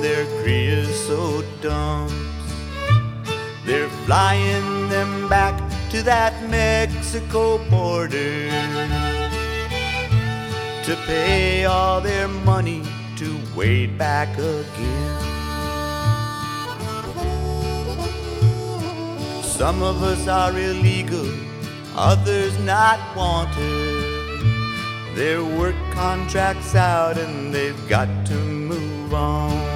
their creosote dumps. They're flying them back to that Mexico border to pay all their money to wade back again. Some of us are illegal, others not wanted. Their work contract's out and they've got to move on.